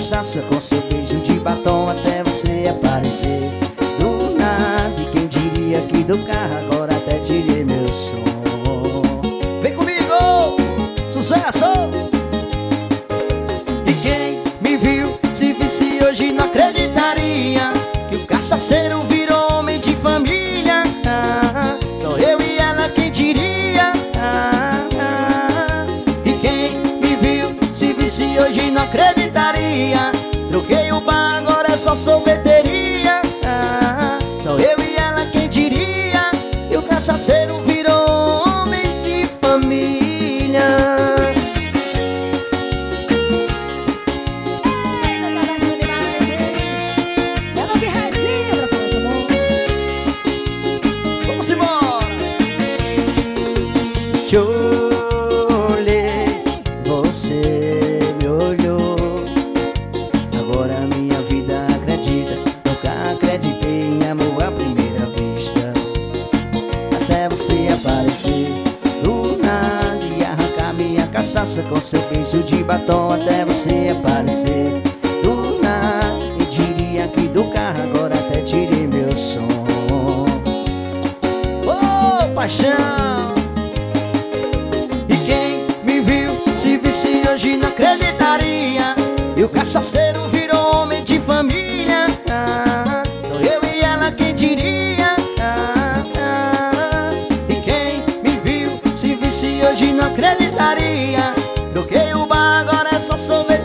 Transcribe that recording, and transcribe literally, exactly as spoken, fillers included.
cachaça com seu beijo de batom até você aparecer do nada. E quem diria que do carro agora até tirei meu som. Vem comigo, sucesso! E quem me viu, se visse hoje não acreditaria que o cachaceiro virou homem de família. ah, Só eu e ela quem diria. ah, ah. E quem me viu, se visse hoje não acreditaria. Troquei o bar, agora é só sorveteria. ah, Só eu e ela quem diria. E o cachaceiro virou homem de família. Vamos embora! Te olhei, você me olhou. Agora minha vida acredita. Nunca acreditei em amor à primeira vista. Até você aparecer do nada e arrancar minha cachaça com seu beijo de batom. Até você aparecer do nada e diria que do carro agora até tirei meu som. Oh, paixão! E quem me viu, se visse hoje não acreditaria. E o cachaceiro virou homem de família. ah, Sou eu e ela quem diria. ah, ah. E quem me viu, se visse hoje não acreditaria. Troquei o bar, agora é só sorvete.